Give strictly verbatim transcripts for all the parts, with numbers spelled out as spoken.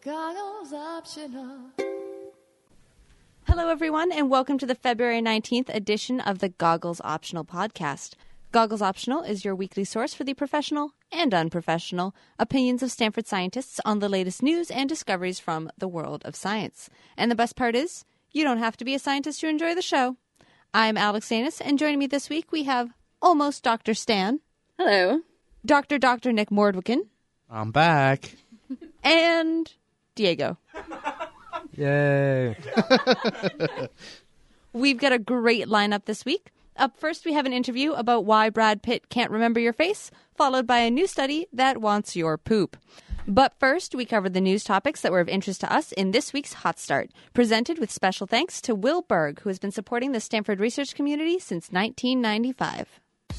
Goggles optional. Hello, everyone, and welcome to the February nineteenth edition of the Goggles Optional podcast. Goggles Optional is your weekly source for the professional and unprofessional opinions of Stanford scientists on the latest news and discoveries from the world of science. And the best part is, you don't have to be a scientist to enjoy the show. I'm Alex Zanis, and joining me this week we have almost Doctor Stan. Hello. Doctor Doctor Nick Mordwikin. I'm back. And Diego. Yay. We've got a great lineup this week. Up first, we have an interview about why Brad Pitt can't remember your face, followed by a new study that wants your poop. But first, we cover the news topics that were of interest to us in this week's Hot Start, presented with special thanks to Will Berg, who has been supporting the Stanford research community since nineteen ninety-five.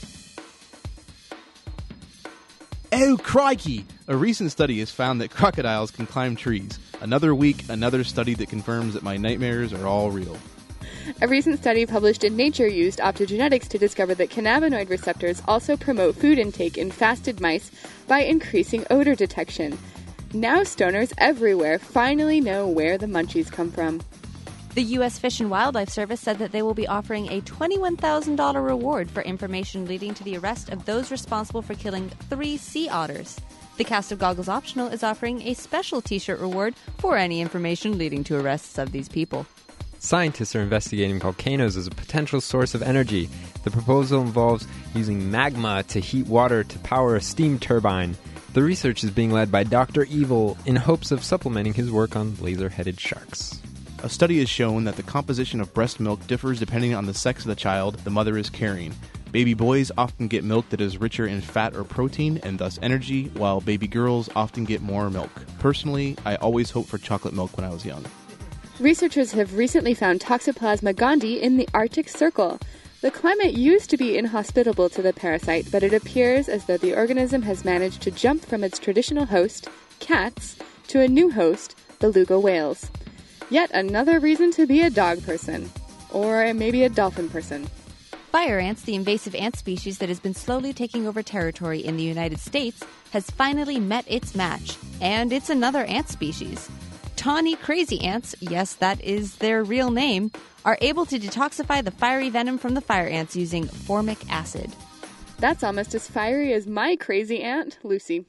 Oh, crikey! A recent study has found that crocodiles can climb trees. Another week, another study that confirms that my nightmares are all real. A recent study published in Nature used optogenetics to discover that cannabinoid receptors also promote food intake in fasted mice by increasing odor detection. Now stoners everywhere finally know where the munchies come from. The U S Fish and Wildlife Service said that they will be offering a twenty-one thousand dollars reward for information leading to the arrest of those responsible for killing three sea otters. The cast of Goggles Optional is offering a special t-shirt reward for any information leading to arrests of these people. Scientists are investigating volcanoes as a potential source of energy. The proposal involves using magma to heat water to power a steam turbine. The research is being led by Doctor Evil in hopes of supplementing his work on laser-headed sharks. A study has shown that the composition of breast milk differs depending on the sex of the child the mother is carrying. Baby boys often get milk that is richer in fat or protein and thus energy, while baby girls often get more milk. Personally, I always hoped for chocolate milk when I was young. Researchers have recently found Toxoplasma gondii in the Arctic Circle. The climate used to be inhospitable to the parasite, but it appears as though the organism has managed to jump from its traditional host, cats, to a new host, beluga whales. Yet another reason to be a dog person. Or maybe a dolphin person. Fire ants, the invasive ant species that has been slowly taking over territory in the United States, has finally met its match. And it's another ant species. Tawny crazy ants, yes, that is their real name, are able to detoxify the fiery venom from the fire ants using formic acid. That's almost as fiery as my crazy aunt, Lucy.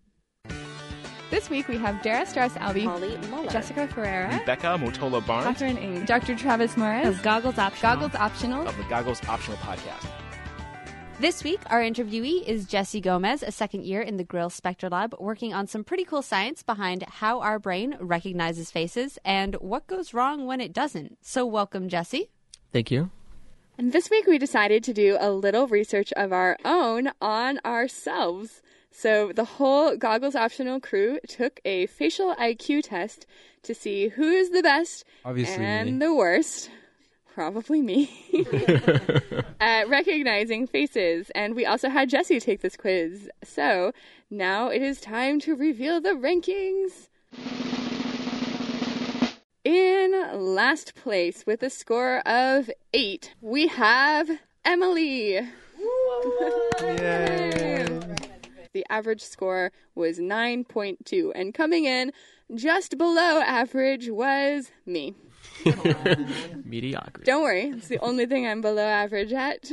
This week we have Dara Strauss-Albee, Molly Muller, Jessica Ferreira, Rebecca Motola Barnes, Catherine Ng, Doctor Travis Morris of Goggles Optional. Goggles Optional of the Goggles Optional podcast. This week, our interviewee is Jessie Gomez, a second year in the Grill Spectra Lab, working on some pretty cool science behind how our brain recognizes faces and what goes wrong when it doesn't. So welcome, Jessie. Thank you. And this week we decided to do a little research of our own on ourselves. So the whole Goggles Optional crew took a facial I Q test to see who is the best Obviously and me. the worst. Probably me. At recognizing faces. And we also had Jessie take this quiz. So now it is time to reveal the rankings. In last place with a score of eight, we have Emily. Yay! The average score was nine point two. And coming in just below average was me. Mediocrity. Don't worry, it's the only thing I'm below average at.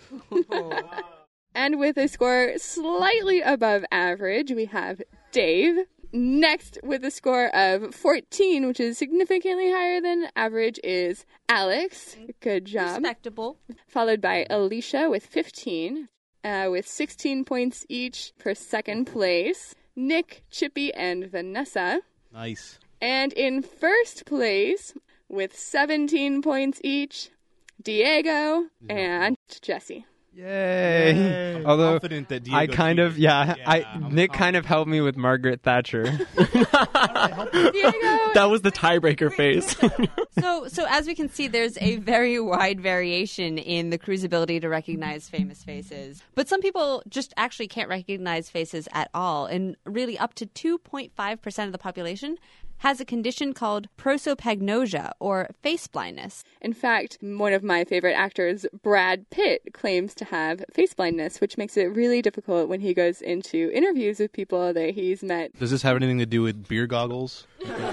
And with a score slightly above average, we have Dave. Next, with a score of fourteen, which is significantly higher than average, is Alex. Good job. Respectable. Followed by Alicia with fifteen, uh, with sixteen points each for second place. Nick, Chippy, and Vanessa. Nice. And in first place, with seventeen points each, Diego and Jessie. Yay! Yay. Although Confident that Diego I kind of, cheated. yeah, Yeah, I I'm Nick kind of helped me with Margaret Thatcher. Diego! That was the tiebreaker phase. So, so as we can see, there's a very wide variation in the crew's ability to recognize famous faces. But some people just actually can't recognize faces at all. And really up to two point five percent of the population has a condition called prosopagnosia, or face blindness. In fact, one of my favorite actors, Brad Pitt, claims to have face blindness, which makes it really difficult when he goes into interviews with people that he's met. Does this have anything to do with beer goggles?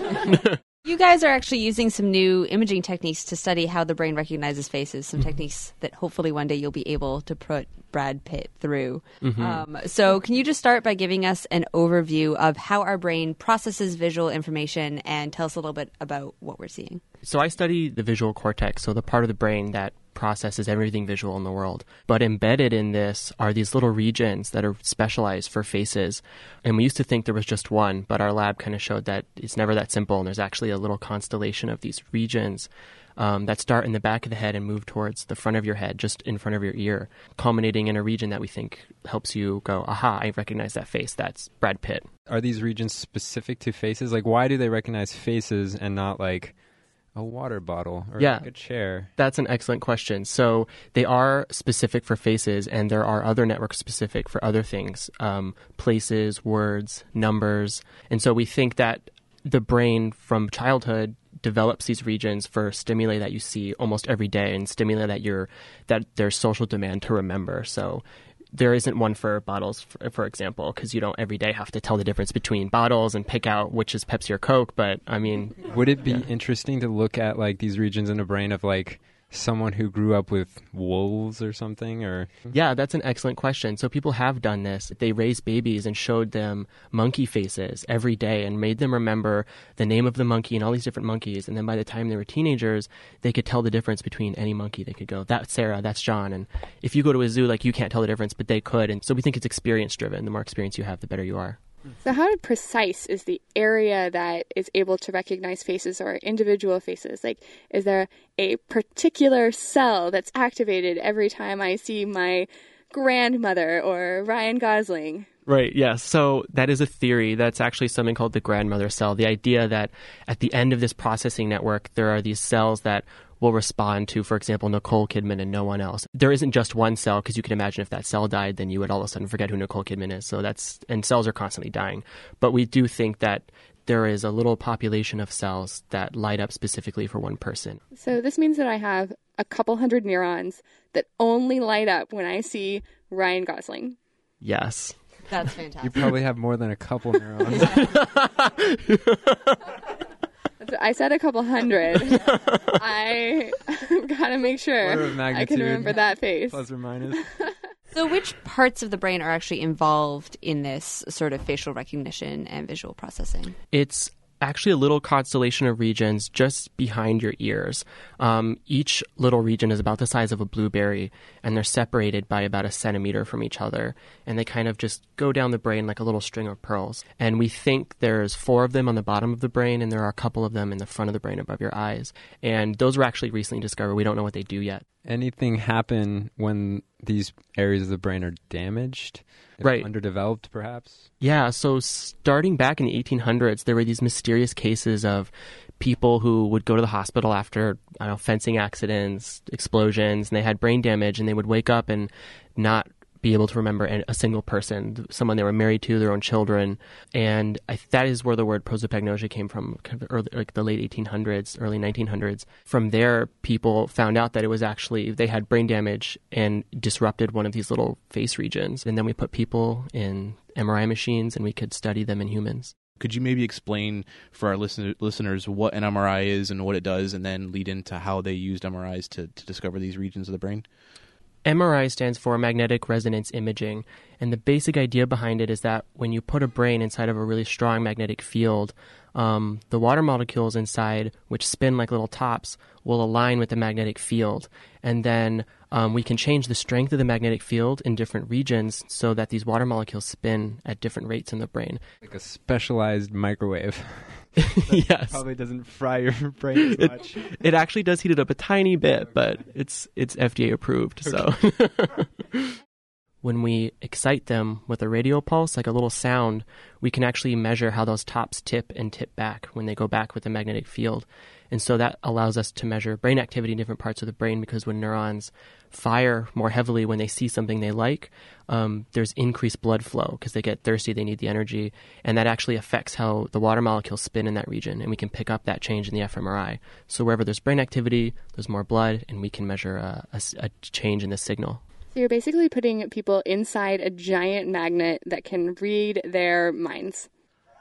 You guys are actually using some new imaging techniques to study how the brain recognizes faces, some mm-hmm. techniques that hopefully one day you'll be able to put Brad Pitt through. Mm-hmm. Um, so can you just start by giving us an overview of how our brain processes visual information and tell us a little bit about what we're seeing? So I study the visual cortex, so the part of the brain that processes everything visual in the world. But embedded in this are these little regions that are specialized for faces. And we used to think there was just one, but our lab kind of showed that it's never that simple. And there's actually a little constellation of these regions um, that start in the back of the head and move towards the front of your head, just in front of your ear, culminating in a region that we think helps you go, aha, I recognize that face. That's Brad Pitt. Are these regions specific to faces? Like, why do they recognize faces and not like a water bottle or yeah, like a chair? That's an excellent question. So they are specific for faces, and there are other networks specific for other things, um, places, words, numbers. And so we think that the brain from childhood develops these regions for stimuli that you see almost every day and stimuli that you're that there's social demand to remember. So there isn't one for bottles, for, for example, because you don't every day have to tell the difference between bottles and pick out which is Pepsi or Coke. But I mean, would it be yeah. interesting to look at like these regions in the brain of like someone who grew up with wolves or something? Or yeah, that's an excellent question. So people have done this. They raised babies and showed them monkey faces every day and made them remember the name of the monkey and all these different monkeys. And then by the time they were teenagers, they could tell the difference between any monkey. They could go, that's Sarah, that's John. And if you go to a zoo, like you can't tell the difference, but they could. And so we think it's experience driven. The more experience you have, the better you are. So how precise is the area that is able to recognize faces or individual faces? Like, is there a particular cell that's activated every time I see my grandmother or Ryan Gosling? Right, yes. So that is a theory. That's actually something called the grandmother cell. The idea that at the end of this processing network, there are these cells that will respond to, for example, Nicole Kidman and no one else. There isn't just one cell, because you can imagine if that cell died, then you would all of a sudden forget who Nicole Kidman is. So that's, and cells are constantly dying. But we do think that there is a little population of cells that light up specifically for one person. So this means that I have a couple hundred neurons that only light up when I see Ryan Gosling. Yes. That's fantastic. You probably have more than a couple neurons. I said a couple hundred. I gotta make sure I can remember that face. Plus or minus. So which parts of the brain are actually involved in this sort of facial recognition and visual processing? It's actually a little constellation of regions just behind your ears. Um, each little region is about the size of a blueberry, and they're separated by about a centimeter from each other. And they kind of just go down the brain like a little string of pearls. And we think there's four of them on the bottom of the brain, and there are a couple of them in the front of the brain above your eyes. And those were actually recently discovered. We don't know what they do yet. Anything happen when these areas of the brain are damaged? Right. Underdeveloped, perhaps? Yeah, so starting back in the eighteen hundreds, there were these mysterious cases of people who would go to the hospital after, I don't know, fencing accidents, explosions, and they had brain damage, and they would wake up and not be able to remember a single person, someone they were married to, their own children. And I, that is where the word prosopagnosia came from, kind of early, like the late eighteen hundreds, early nineteen hundreds. From there, people found out that it was actually, they had brain damage and disrupted one of these little face regions. And then we put people in M R I machines, and we could study them in humans. Could you maybe explain for our listen- listeners what an M R I is and what it does, and then lead into how they used M R Is to, to discover these regions of the brain? M R I stands for magnetic resonance imaging, and the basic idea behind it is that when you put a brain inside of a really strong magnetic field, um, the water molecules inside, which spin like little tops, will align with the magnetic field. And then um, we can change the strength of the magnetic field in different regions so that these water molecules spin at different rates in the brain. Like a specialized microwave. Yes. Probably doesn't fry your brain as much. It, it actually does heat it up a tiny bit, but it's it's F D A approved. So when we excite them with a radio pulse, like a little sound, we can actually measure how those tops tip and tip back when they go back with the magnetic field. And so that allows us to measure brain activity in different parts of the brain, because when neurons fire more heavily when they see something they like, um, there's increased blood flow because they get thirsty, they need the energy, and that actually affects how the water molecules spin in that region, and we can pick up that change in the fMRI. So wherever there's brain activity, there's more blood, and we can measure a, a, a change in the signal. So you're basically putting people inside a giant magnet that can read their minds.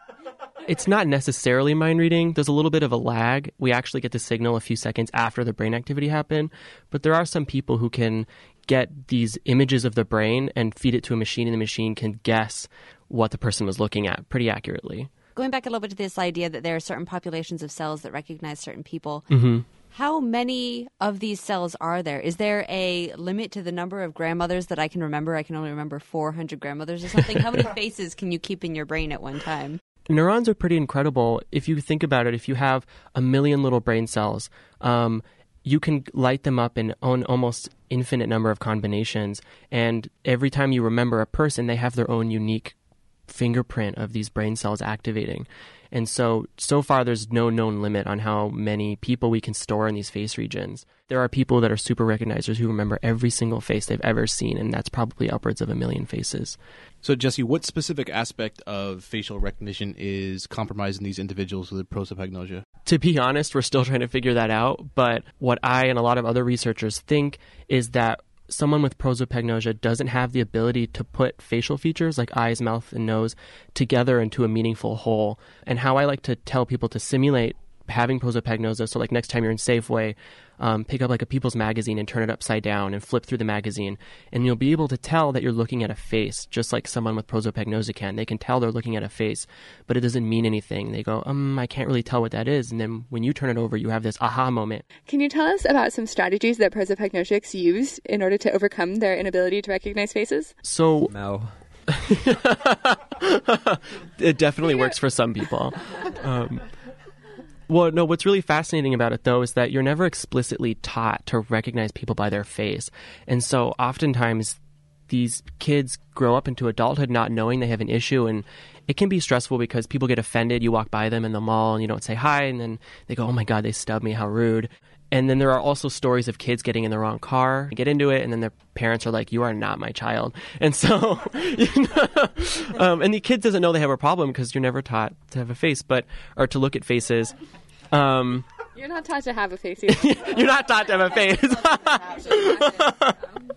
It's not necessarily mind reading. There's a little bit of a lag. We actually get the signal a few seconds after the brain activity happened. But there are some people who can get these images of the brain and feed it to a machine, and the machine can guess what the person was looking at pretty accurately. Going back a little bit to this idea that there are certain populations of cells that recognize certain people, Mm-hmm. how many of these cells are there? Is there a limit to the number of grandmothers that I can remember? I can only remember four hundred grandmothers or something. How many faces can you keep in your brain at one time? Neurons are pretty incredible. If you think about it, if you have a million little brain cells, um, you can light them up in an almost infinite number of combinations. And every time you remember a person, they have their own unique fingerprint of these brain cells activating. And so, so far, there's no known limit on how many people we can store in these face regions. There are people that are super recognizers who remember every single face they've ever seen, and that's probably upwards of a million faces. So, Jesse, what specific aspect of facial recognition is compromised in these individuals with prosopagnosia? To be honest, we're still trying to figure that out. But what I and a lot of other researchers think is that someone with prosopagnosia doesn't have the ability to put facial features like eyes, mouth, and nose together into a meaningful whole. And how I like to tell people to simulate having prosopagnosia, so like next time you're in Safeway, um, pick up like a People's Magazine and turn it upside down and flip through the magazine, and you'll be able to tell that you're looking at a face, just like someone with prosopagnosia can. They can tell they're looking at a face, but it doesn't mean anything. They go, um, I can't really tell what that is. And then when you turn it over, you have this aha moment. Can you tell us about some strategies that prosopagnosics use in order to overcome their inability to recognize faces? So No. It definitely works for some people. Um, well, no, what's really fascinating about it, though, is that you're never explicitly taught to recognize people by their face. And so oftentimes these kids grow up into adulthood not knowing they have an issue, and it can be stressful because people get offended. You walk by them in the mall and you don't say hi, and then they go, oh my God, they stubbed me, how rude. And then there are also stories of kids getting in the wrong car, get into it, and then their parents are like, you are not my child. And so, you know, um, and the kid doesn't know they have a problem because you're never taught to have a face, but, or to look at faces. Um, You're not taught to have a face either. you're not taught to have a face.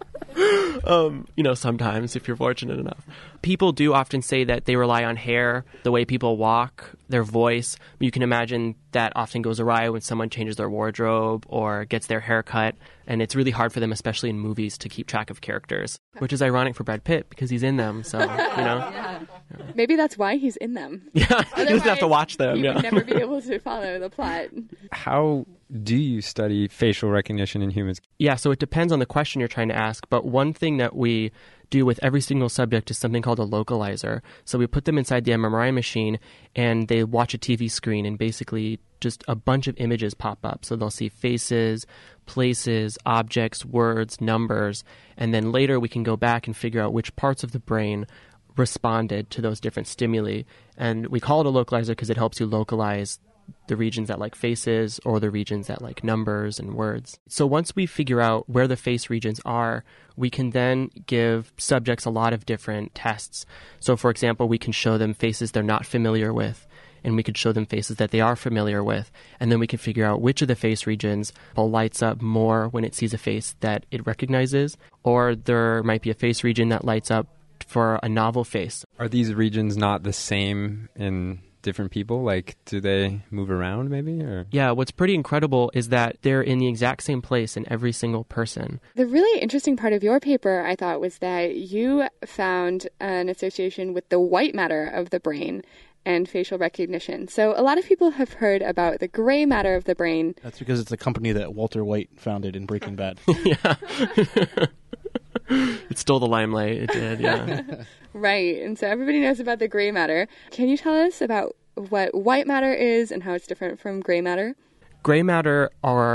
Um, you know, sometimes if you're fortunate enough. People do often say that they rely on hair, the way people walk, their voice. You can imagine that often goes awry when someone changes their wardrobe or gets their hair cut. And it's really hard for them, especially in movies, to keep track of characters, which is ironic for Brad Pitt because he's in them. So, you know. Yeah. Maybe that's why he's in them. Yeah, he doesn't have to watch them. You Yeah. would never be able to follow the plot. How do you study facial recognition in humans? Yeah, so it depends on the question you're trying to ask. But one thing that we do with every single subject is something called a localizer. So we put them inside the M R I machine and they watch a T V screen, and basically just a bunch of images pop up. So they'll see faces, places, objects, words, numbers, and then later we can go back and figure out which parts of the brain responded to those different stimuli. And we call it a localizer because it helps you localize the regions that like faces or the regions that like numbers and words. So once we figure out where the face regions are, we can then give subjects a lot of different tests. So for example, we can show them faces they're not familiar with, and we could show them faces that they are familiar with. And then we can figure out which of the face regions lights up more when it sees a face that it recognizes, or there might be a face region that lights up for a novel face. Are these regions not the same in different people? Like, do they move around maybe? Or Yeah, what's pretty incredible is that they're in the exact same place in every single person. The really interesting part of your paper, I thought, was that you found an association with the white matter of the brain and facial recognition. So a lot of people have heard about the gray matter of the brain. That's because it's a company that Walter White founded in Breaking Bad. Yeah. It stole the limelight. It did, yeah. Right. And so everybody knows about the gray matter. Can you tell us about what white matter is and how it's different from gray matter? Gray matter are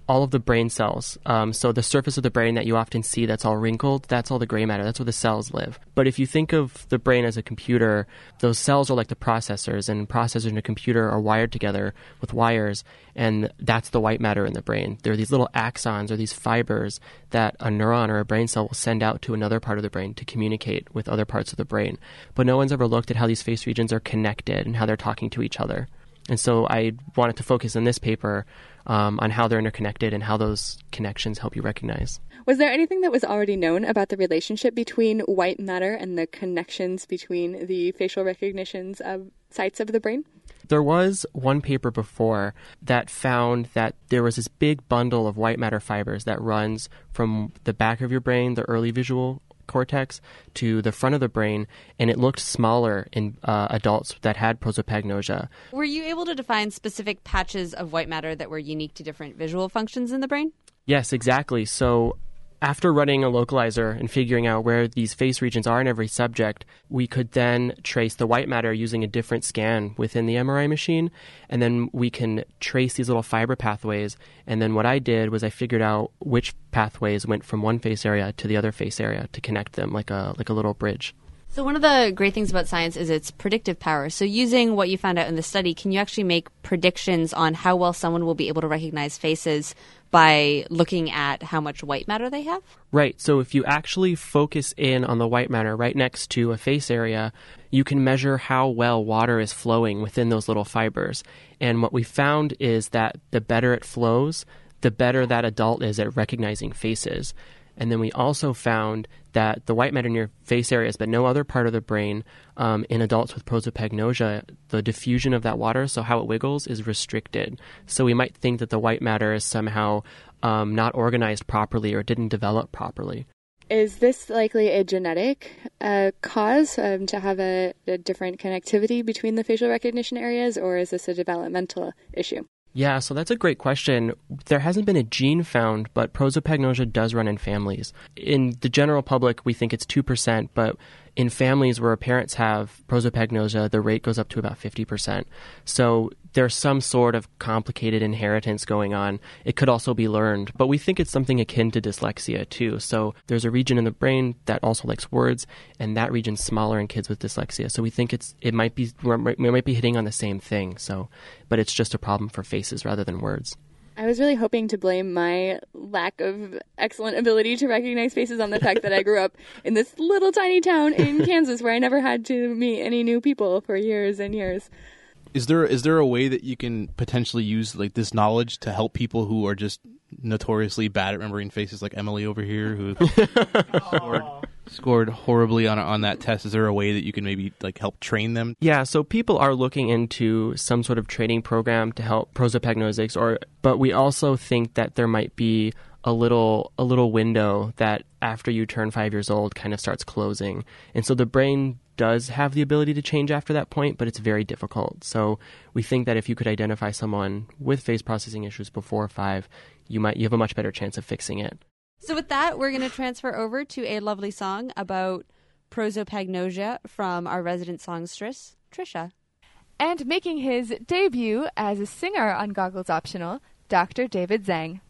all of the brain cells. Um, so the surface of the brain that you often see that's all wrinkled, that's all the gray matter. That's where the cells live. But if you think of the brain as a computer, those cells are like the processors, and processors in a computer are wired together with wires, and that's the white matter in the brain. There are these little axons or these fibers that a neuron or a brain cell will send out to another part of the brain to communicate with other parts of the brain. But no one's ever looked at how these face regions are connected and how they're talking to each other. And so I wanted to focus in this paper um, on how they're interconnected and how those connections help you recognize. Was there anything that was already known about the relationship between white matter and the connections between the facial recognitions of sites of the brain? There was one paper before that found that there was this big bundle of white matter fibers that runs from the back of your brain, the early visual cortex, to the front of the brain, and it looked smaller in uh, adults that had prosopagnosia. Were you able to define specific patches of white matter that were unique to different visual functions in the brain? Yes, exactly. So after running a localizer and figuring out where these face regions are in every subject, we could then trace the white matter using a different scan within the M R I machine, and then we can trace these little fiber pathways. And then what I did was I figured out which pathways went from one face area to the other face area to connect them like a like a little bridge. So one of the great things about science is its predictive power. So using what you found out in the study, can you actually make predictions on how well someone will be able to recognize faces by looking at how much white matter they have? Right. So if you actually focus in on the white matter right next to a face area, you can measure how well water is flowing within those little fibers. And what we found is that the better it flows, the better that adult is at recognizing faces. And then we also found that the white matter in your face areas, but no other part of the brain, um, in adults with prosopagnosia, the diffusion of that water, so how it wiggles, is restricted. So we might think that the white matter is somehow um, not organized properly or didn't develop properly. Is this likely a genetic uh, cause um, to have a, a different connectivity between the facial recognition areas, or is this a developmental issue? Yeah, so that's a great question. There hasn't been a gene found, but prosopagnosia does run in families. In the general public, we think it's two percent, but in families where parents have prosopagnosia, the rate goes up to about fifty percent. So there's some sort of complicated inheritance going on. It could also be learned, but we think it's something akin to dyslexia too. So there's a region in the brain that also likes words, and that region's smaller in kids with dyslexia. So we think it's it might be we might be hitting on the same thing. So, but it's just a problem for faces rather than words. I was really hoping to blame my lack of excellent ability to recognize faces on the fact that I grew up in this little tiny town in Kansas where I never had to meet any new people for years and years. Is there is there a way that you can potentially use like this knowledge to help people who are just notoriously bad at remembering faces, like Emily over here, who scored, scored horribly on on that test? Is there a way that you can maybe like help train them? Yeah, so people are looking into some sort of training program to help prosopagnosics, or but we also think that there might be a little a little window that after you turn five years old kind of starts closing, and so the brain does have the ability to change after that point, but it's very difficult. So we think that if you could identify someone with face processing issues before five, you might you have a much better chance of fixing it. So with that, we're going to transfer over to a lovely song about prosopagnosia from our resident songstress, Trisha. And making his debut as a singer on Goggles Optional, Doctor David Zhang.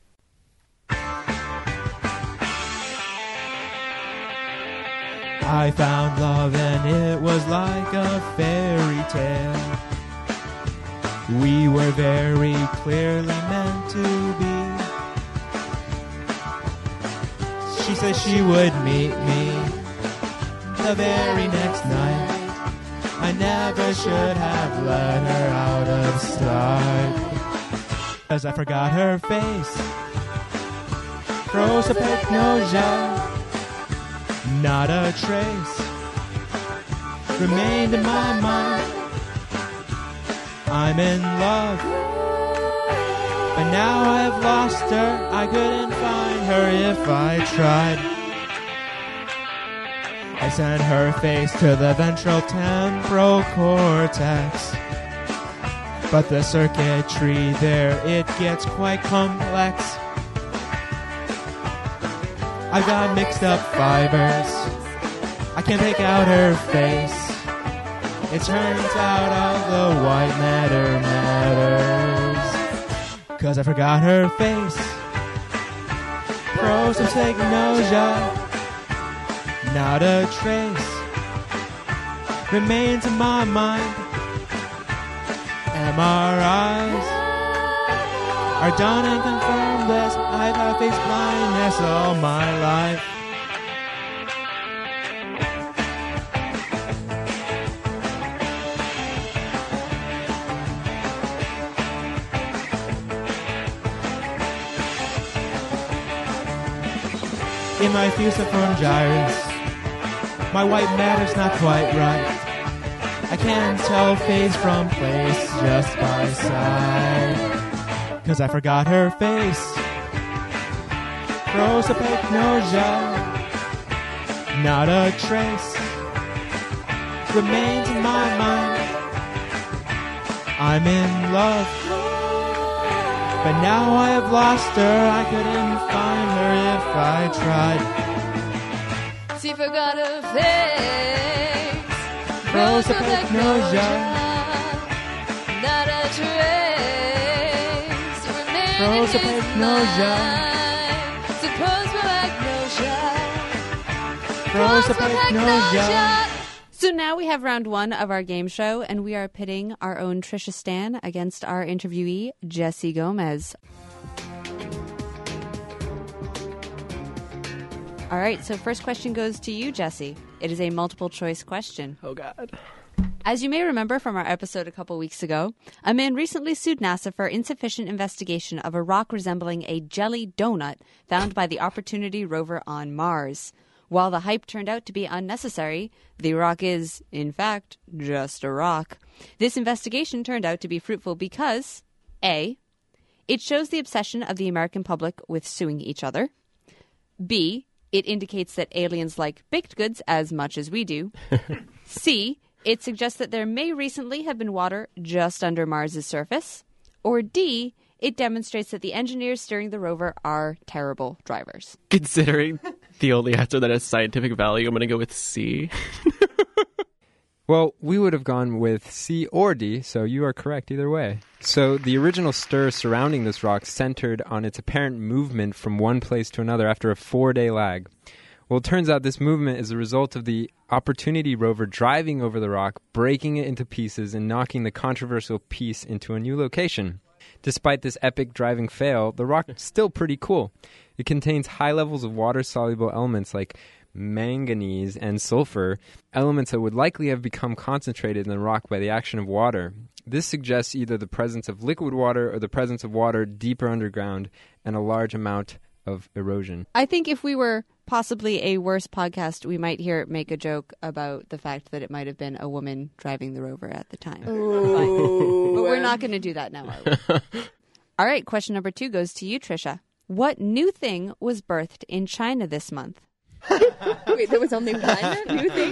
I found love and it was like a fairy tale. We were very clearly meant to be. She said she would meet me the very next night. I never should have let her out of sight, 'cause I forgot her face. Prosopagnosia, not a trace remained in my mind. I'm in love, but now I've lost her. I couldn't find her if I tried. I sent her face to the ventral temporal cortex, but the circuitry there, it gets quite complex. I've got mixed up fibers, I can't pick out her face. It turns out all the white matter matters, 'cause I forgot her face. prosopagnosia. Not a trace remains in my mind. M R Is are done and confirmed this. I've had face blindness all my life. In my fusiform gyrus, my white matter's not quite right. I can't tell phase from place just by sight, 'cause I forgot her face. Prosopagnosia, not a trace remains in my mind. I'm in love, but now I have lost her. I couldn't find her if I tried. She forgot her face. Prosopagnosia, not a trace. Remaining prosopagnosia, prosopagnosia. prosopagnosia. So now we have round one of our game show, and we are pitting our own Trisha Stan against our interviewee, Jessie Gomez. All right, so first question goes to you, Jessie. It is a multiple choice question. Oh, God. As you may remember from our episode a couple weeks ago, a man recently sued NASA for insufficient investigation of a rock resembling a jelly donut found by the Opportunity rover on Mars. While the hype turned out to be unnecessary, the rock is, in fact, just a rock. This investigation turned out to be fruitful because A. It shows the obsession of the American public with suing each other. B. It indicates that aliens like baked goods as much as we do. C. It suggests that there may recently have been water just under Mars's surface. Or D. It demonstrates that the engineers steering the rover are terrible drivers. Considering the only answer that has scientific value, I'm going to go with C. Well, we would have gone with C or D, so you are correct either way. So the original stir surrounding this rock centered on its apparent movement from one place to another after a four-day lag. Well, it turns out this movement is a result of the Opportunity rover driving over the rock, breaking it into pieces, and knocking the controversial piece into a new location. Despite this epic driving fail, the rock is still pretty cool. It contains high levels of water-soluble elements like manganese and sulfur, elements that would likely have become concentrated in the rock by the action of water. This suggests either the presence of liquid water or the presence of water deeper underground and a large amount of erosion. I think if we were possibly a worse podcast, we might hear it make a joke about the fact that it might have been a woman driving the rover at the time. Ooh. But we're not going to do that now, are we? All right, question number two goes to you, Trisha. What new thing was birthed in China this month? Wait, there was only one new thing?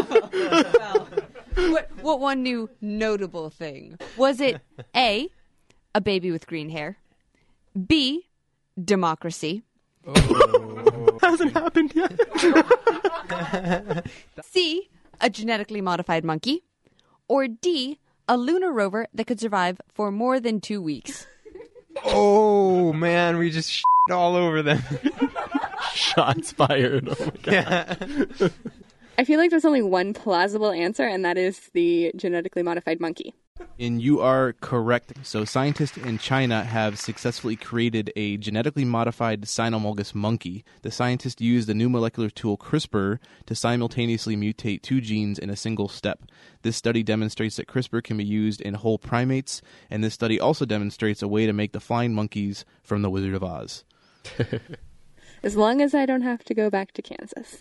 What, what one new notable thing? Was it A, a baby with green hair, B, democracy, Oh. Hasn't happened yet. C, a genetically modified monkey, or D, a lunar rover that could survive for more than two weeks? Oh, man, we just shit all over them. Shots fired. Oh, my God. I feel like there's only one plausible answer, and that is the genetically modified monkey. And you are correct. So scientists in China have successfully created a genetically modified cynomolgus monkey. The scientists used the new molecular tool CRISPR to simultaneously mutate two genes in a single step. This study demonstrates that CRISPR can be used in whole primates, and this study also demonstrates a way to make the flying monkeys from The Wizard of Oz. As long as I don't have to go back to Kansas.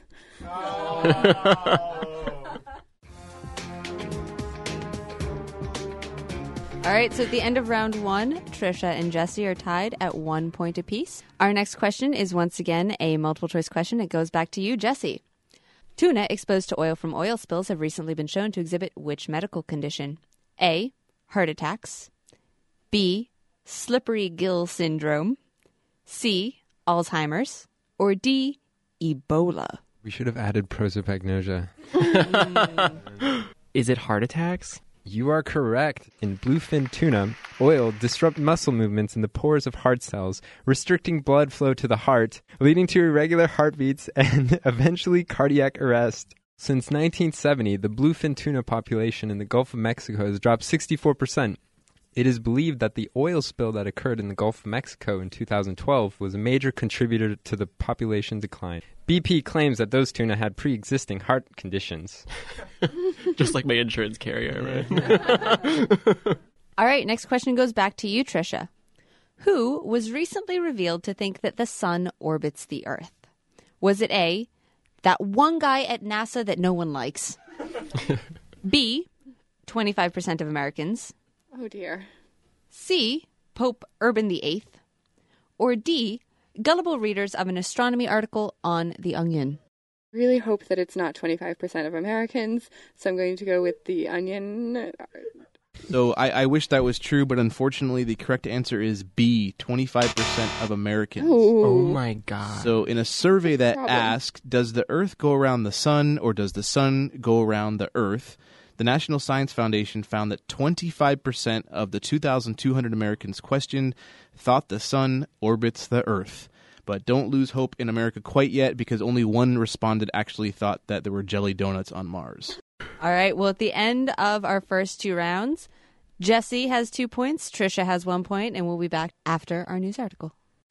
All right, so at the end of round one, Trisha and Jessie are tied at one point apiece. Our next question is once again a multiple choice question. It goes back to you, Jessie. Tuna exposed to oil from oil spills have recently been shown to exhibit which medical condition? A, heart attacks, B, slippery gill syndrome, C, Alzheimer's, or D, Ebola? We should have added prosopagnosia. Is it heart attacks? You are correct. In bluefin tuna, oil disrupts muscle movements in the pores of heart cells, restricting blood flow to the heart, leading to irregular heartbeats and eventually cardiac arrest. Since nineteen seventy, the bluefin tuna population in the Gulf of Mexico has dropped sixty-four percent. It is believed that the oil spill that occurred in the Gulf of Mexico in two thousand twelve was a major contributor to the population decline. B P claims that those tuna had pre-existing heart conditions. Just like my insurance carrier, right? All right, next question goes back to you, Trisha. Who was recently revealed to think that the sun orbits the Earth? Was it A, that one guy at NASA that no one likes? B, twenty-five percent of Americans? Oh, dear. C, Pope Urban the Eighth? Or D, gullible readers of an astronomy article on The Onion? Really hope that it's not twenty-five percent of Americans, so I'm going to go with The Onion. So I, I wish that was true, but unfortunately the correct answer is B, twenty-five percent of Americans. Ooh. Oh my God. So in a survey that Problem. asked, does the Earth go around the sun or does the sun go around the Earth? The National Science Foundation found that twenty-five percent of the two thousand two hundred Americans questioned thought the sun orbits the Earth. But don't lose hope in America quite yet, because only one respondent actually thought that there were jelly donuts on Mars. All right, well, at the end of our first two rounds, Jesse has two points, Trisha has one point, and we'll be back after our news article.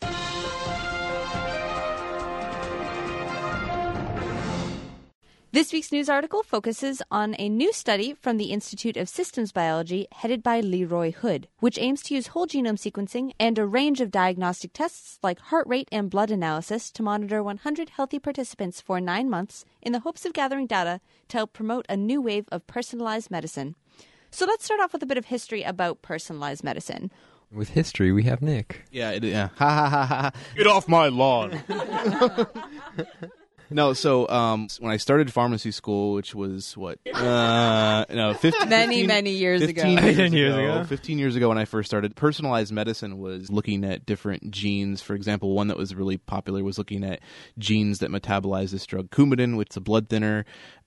This week's news article focuses on a new study from the Institute of Systems Biology headed by Leroy Hood, which aims to use whole genome sequencing and a range of diagnostic tests like heart rate and blood analysis to monitor one hundred healthy participants for nine months in the hopes of gathering data to help promote a new wave of personalized medicine. So let's start off with a bit of history about personalized medicine. With history, we have Nick. Yeah, it, yeah. Ha ha ha ha. Get off my lawn. No, so um, when I started pharmacy school, which was what? Uh, no, fifteen, Many, fifteen, many years fifteen ago. Years Ten years ago. ago. Fifteen years ago, when I first started, personalized medicine was looking at different genes. For example, one that was really popular was looking at genes that metabolize this drug Coumadin, which is a blood thinner.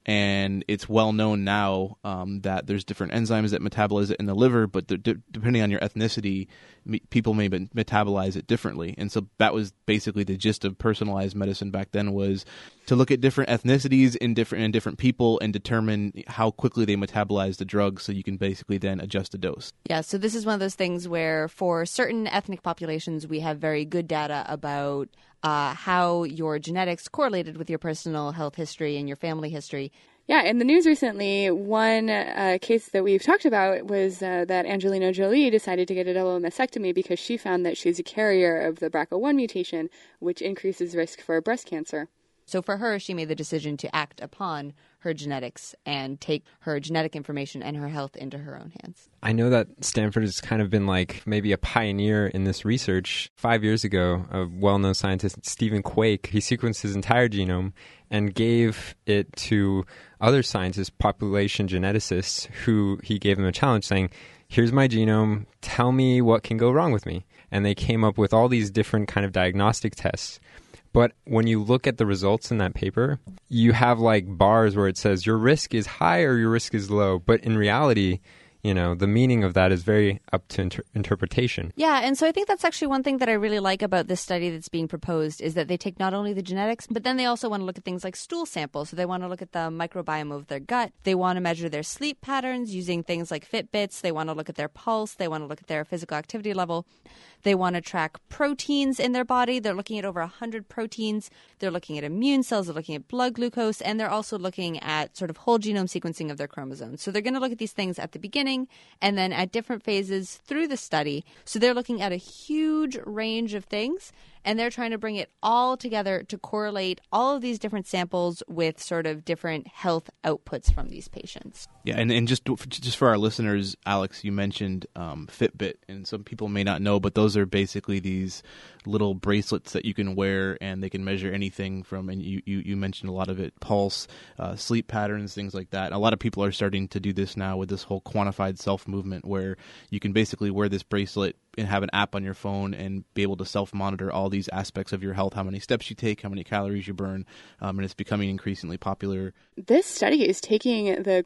And it's well known now um, that there's different enzymes that metabolize it in the liver, but d- d- depending on your ethnicity, me- people may be- metabolize it differently. And so that was basically the gist of personalized medicine back then, was to look at different ethnicities in different in different people and determine how quickly they metabolize the drug, so you can basically then adjust the dose. Yeah, so this is one of those things where for certain ethnic populations, we have very good data about uh, how your genetics correlated with your personal health history and your family history. Yeah, in the news recently, one uh, case that we've talked about was uh, that Angelina Jolie decided to get a double mastectomy because she found that she's a carrier of the B R C A one mutation, which increases risk for breast cancer. So for her, she made the decision to act upon her genetics and take her genetic information and her health into her own hands. I know that Stanford has kind of been like maybe a pioneer in this research. Five years ago, a well-known scientist, Stephen Quake, he sequenced his entire genome and gave it to other scientists, population geneticists, who he gave them a challenge saying, here's my genome, tell me what can go wrong with me. And they came up with all these different kind of diagnostic tests. But when you look at the results in that paper, you have like bars where it says your risk is high or your risk is low. But in reality, you know, the meaning of that is very up to inter- interpretation. Yeah, and so I think that's actually one thing that I really like about this study that's being proposed is that they take not only the genetics, but then they also want to look at things like stool samples. So they want to look at the microbiome of their gut. They want to measure their sleep patterns using things like Fitbits. They want to look at their pulse. They want to look at their physical activity level. They want to track proteins in their body. They're looking at over one hundred proteins. They're looking at immune cells. They're looking at blood glucose. And they're also looking at sort of whole genome sequencing of their chromosomes. So they're going to look at these things at the beginning and then at different phases through the study. So they're looking at a huge range of things, and they're trying to bring it all together to correlate all of these different samples with sort of different health outputs from these patients. Yeah, and, and just just for our listeners, Alex, you mentioned um, Fitbit, and some people may not know, but those are basically these little bracelets that you can wear, and they can measure anything from, and you, you, you mentioned a lot of it, pulse, uh, sleep patterns, things like that. And a lot of people are starting to do this now with this whole quantified self movement, where you can basically wear this bracelet and have an app on your phone and be able to self-monitor all these aspects of your health, how many steps you take, how many calories you burn, um, and it's becoming increasingly popular. This study is taking the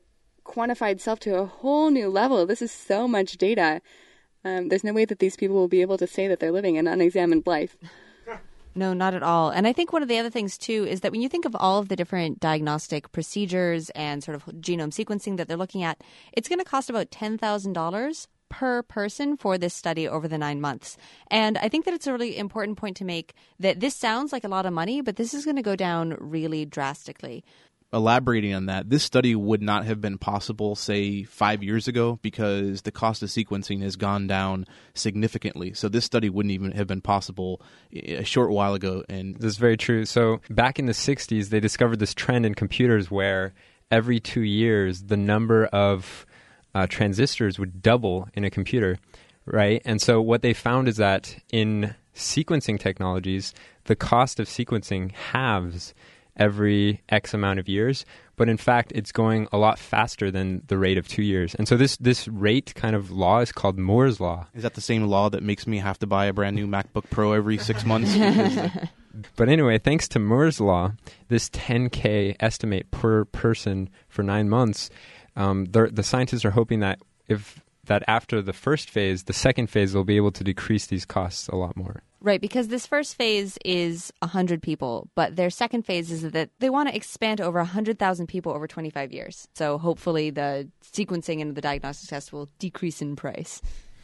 quantified self to a whole new level. This is so much data. Um, there's no way that these people will be able to say that they're living an unexamined life. No, not at all. And I think one of the other things, too, is that when you think of all of the different diagnostic procedures and sort of genome sequencing that they're looking at, it's going to cost about ten thousand dollars per person for this study over the nine months. And I think that it's a really important point to make that this sounds like a lot of money, but this is going to go down really drastically. Elaborating on that, this study would not have been possible, say, five years ago because the cost of sequencing has gone down significantly. So this study wouldn't even have been possible a short while ago. And this is very true. So back in the sixties, they discovered this trend in computers where every two years, the number of uh, transistors would double in a computer, right? And so what they found is that in sequencing technologies, the cost of sequencing halves every X amount of years, but in fact, it's going a lot faster than the rate of two years. And so this this rate kind of law is called Moore's law. Is that the same law that makes me have to buy a brand new MacBook Pro every six months? the... But anyway, thanks to Moore's law, this ten K estimate per person for nine months, um, the scientists are hoping that if that after the first phase, the second phase, they'll be able to decrease these costs a lot more. Right, because this first phase is one hundred people, but their second phase is that they want to expand to over one hundred thousand people over twenty-five years. So hopefully the sequencing and the diagnostic test will decrease in price.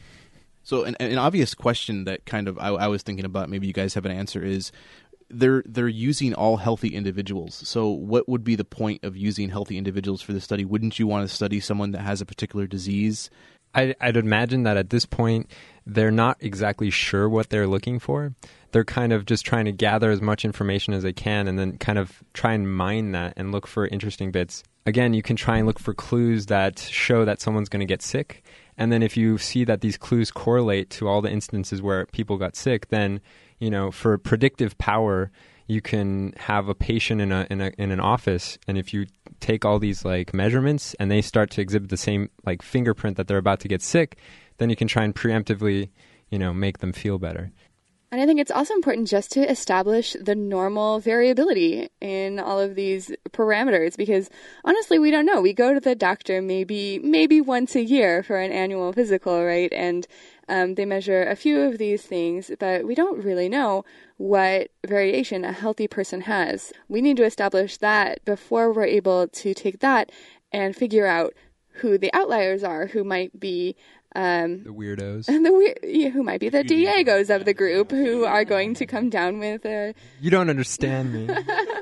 So an, an obvious question that kind of I, I was thinking about, maybe you guys have an answer, is they're they're using all healthy individuals. So what would be the point of using healthy individuals for the study? Wouldn't you want to study someone that has a particular disease? I, I'd imagine that at this point, they're not exactly sure what they're looking for. They're kind of just trying to gather as much information as they can and then kind of try and mine that and look for interesting bits. Again, you can try and look for clues that show that someone's going to get sick. And then if you see that these clues correlate to all the instances where people got sick, then, you know, for predictive power, you can have a patient in a in a in an office, and if you take all these like measurements and they start to exhibit the same like fingerprint that they're about to get sick, then you can try and preemptively, you know, make them feel better. And I think it's also important just to establish the normal variability in all of these parameters, because honestly, we don't know. We go to the doctor maybe maybe once a year for an annual physical, right? And um, they measure a few of these things, but we don't really know what variation a healthy person has. We need to establish that before we're able to take that and figure out who the outliers are, who might be Um, the weirdos. And the we- yeah, who might be the Diegos of the group who are going to come down with a... You don't understand me.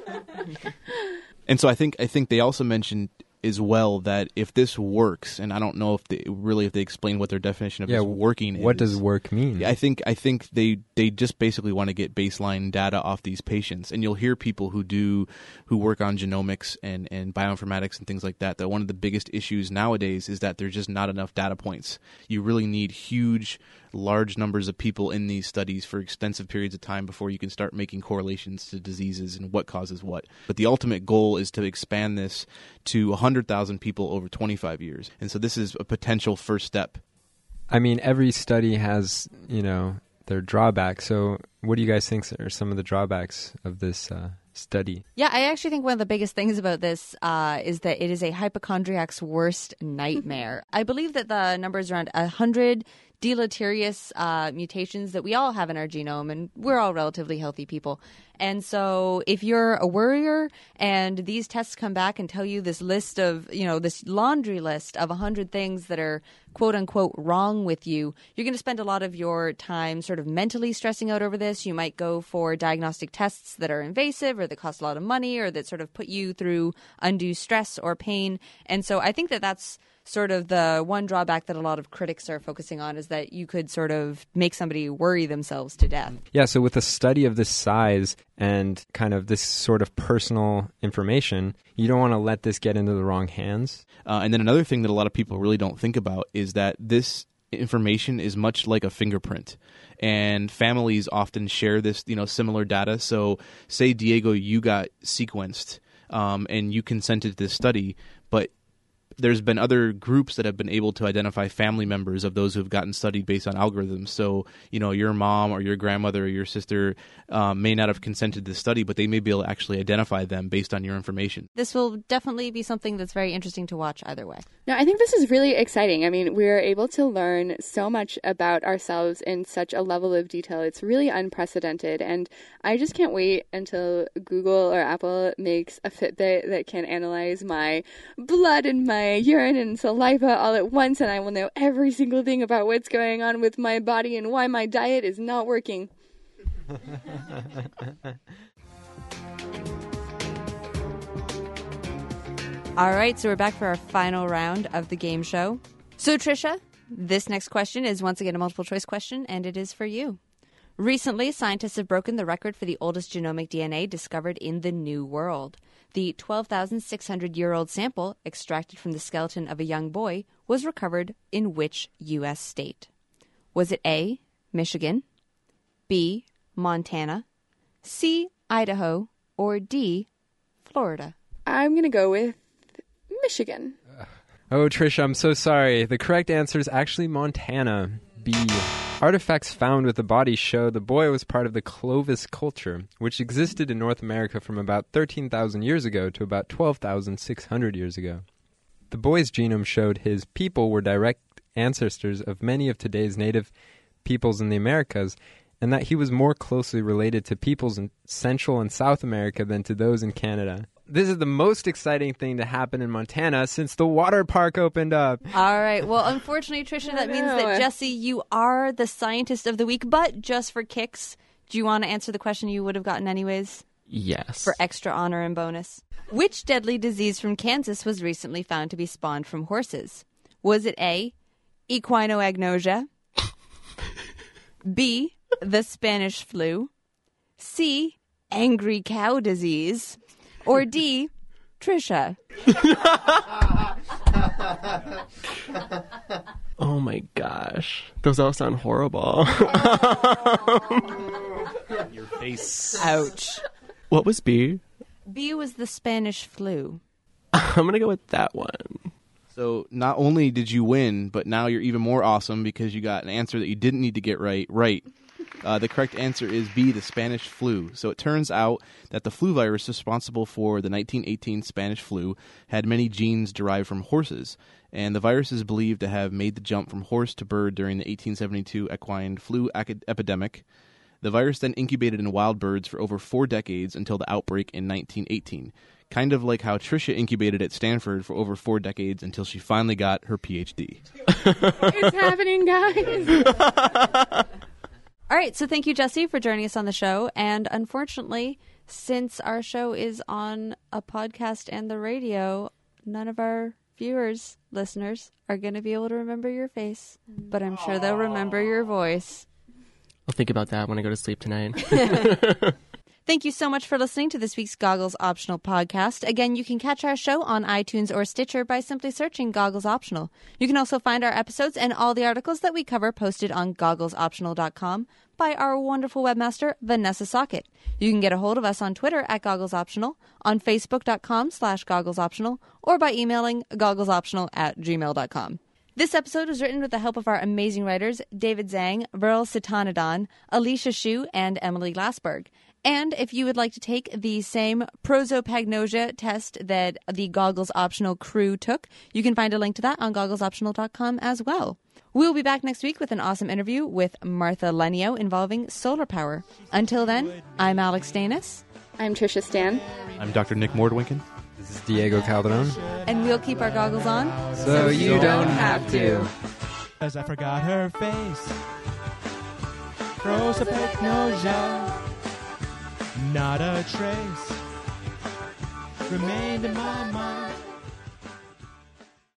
And so I think I think they also mentioned as well that if this works, and I don't know if they really if they explain what their definition of yeah, this working is. What does work mean? I think I think they they just basically want to get baseline data off these patients, and you'll hear people who do who work on genomics and, and bioinformatics and things like that. That one of the biggest issues nowadays is that there's just not enough data points. You really need huge, large numbers of people in these studies for extensive periods of time before you can start making correlations to diseases and what causes what. But the ultimate goal is to expand this to one hundred thousand people over twenty-five years. And so this is a potential first step. I mean, every study has, you know, their drawbacks. So what do you guys think are some of the drawbacks of this uh, study? Yeah, I actually think one of the biggest things about this uh, is that it is a hypochondriac's worst nightmare. I believe that the number is around one hundred deleterious uh, mutations that we all have in our genome, and we're all relatively healthy people. And so if you're a worrier and these tests come back and tell you this list of, you know, this laundry list of one hundred things that are quote unquote wrong with you, you're going to spend a lot of your time sort of mentally stressing out over this. You might go for diagnostic tests that are invasive or that cost a lot of money or that sort of put you through undue stress or pain. And so I think that that's sort of the one drawback that a lot of critics are focusing on, is that you could sort of make somebody worry themselves to death. Yeah, so with a study of this size and kind of this sort of personal information, you don't want to let this get into the wrong hands. Uh, and then another thing that a lot of people really don't think about is that this information is much like a fingerprint, and families often share this, you know, similar data. So say, Diego, you got sequenced um, and you consented to this study, but there's been other groups that have been able to identify family members of those who have gotten studied based on algorithms. So, you know, your mom or your grandmother or your sister um, may not have consented to the study, but they may be able to actually identify them based on your information. This will definitely be something that's very interesting to watch either way. No, I think this is really exciting. I mean, we're able to learn so much about ourselves in such a level of detail. It's really unprecedented. And I just can't wait until Google or Apple makes a Fitbit that can analyze my blood and my urine and saliva all at once, and I will know every single thing about what's going on with my body and why my diet is not working. All right, so we're back for our final round of the game show. So, Trisha, this next question is once again a multiple choice question, and it is for you. Recently, scientists have broken the record for the oldest genomic D N A discovered in the New World. The twelve thousand six hundred year old sample extracted from the skeleton of a young boy was recovered in which U S state? Was it A, Michigan, B, Montana, C, Idaho, or D, Florida? I'm going to go with Michigan. Oh, Trisha, I'm so sorry. The correct answer is actually Montana. B. Artifacts found with the body show the boy was part of the Clovis culture, which existed in North America from about thirteen thousand years ago to about twelve thousand six hundred years ago. The boy's genome showed his people were direct ancestors of many of today's native peoples in the Americas, and that he was more closely related to peoples in Central and South America than to those in Canada. This is the most exciting thing to happen in Montana since the water park opened up. All right. Well, unfortunately, Trisha, that means that, Jesse, you are the scientist of the week. But just for kicks, do you want to answer the question you would have gotten anyways? Yes. For extra honor and bonus. Which deadly disease from Kansas was recently found to be spawned from horses? Was it A, equinoagnosia, B, the Spanish flu, C, angry cow disease, or D, Trisha? Oh my gosh. Those all sound horrible. Your face. Ouch. What was B? B was the Spanish flu. I'm going to go with that one. So not only did you win, but now you're even more awesome because you got an answer that you didn't need to get right. Right. Uh, the correct answer is B, the Spanish flu. So it turns out that the flu virus responsible for the nineteen eighteen Spanish flu had many genes derived from horses, and the virus is believed to have made the jump from horse to bird during the eighteen seventy-two equine flu ac- epidemic. The virus then incubated in wild birds for over four decades until the outbreak in nineteen eighteen. Kind of like how Trisha incubated at Stanford for over four decades until she finally got her P H D. It's happening, guys. All right, so thank you, Jesse, for joining us on the show. And unfortunately, since our show is on a podcast and the radio, none of our viewers, listeners, are going to be able to remember your face. But I'm sure they'll remember your voice. I'll think about that when I go to sleep tonight. Thank you so much for listening to this week's Goggles Optional podcast. Again, you can catch our show on iTunes or Stitcher by simply searching Goggles Optional. You can also find our episodes and all the articles that we cover posted on goggles optional dot com by our wonderful webmaster, Vanessa Sockett. You can get a hold of us on Twitter at GogglesOptional, on Facebook.com slash GogglesOptional, or by emailing gogglesoptional at gmail dot com. This episode was written with the help of our amazing writers, David Zhang, Burl Sitanadon, Alicia Shu, and Emily Glassberg. And if you would like to take the same prosopagnosia test that the Goggles Optional crew took, you can find a link to that on goggles optional dot com as well. We'll be back next week with an awesome interview with Martha Lenio involving solar power. Until then, I'm Alex Danis. I'm Trisha Stan. I'm Doctor Nick Mordwinkin. This is Diego Calderon. And we'll keep our goggles on So you don't have to. As I forgot her face. Prosopagnosia. Not a trace remained in my mind.